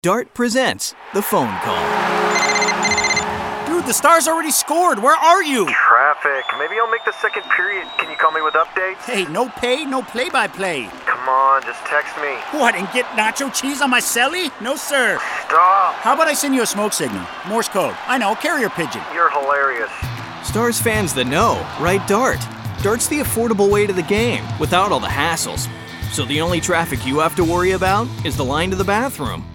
Dart presents the phone call. Dude, the Stars already scored. Where are you? Traffic. Maybe I'll make the second period. Can you call me with updates? Hey, no pay, no play-by-play. Come on, just text me. What, and get nacho cheese on my celly? No, sir. Stop. How about I send you a smoke signal? Morse code. I know, carrier pigeon. You're hilarious. Stars fans that know, write Dart. Dart's the affordable way to the game, without all the hassles. So the only traffic you have to worry about is the line to the bathroom.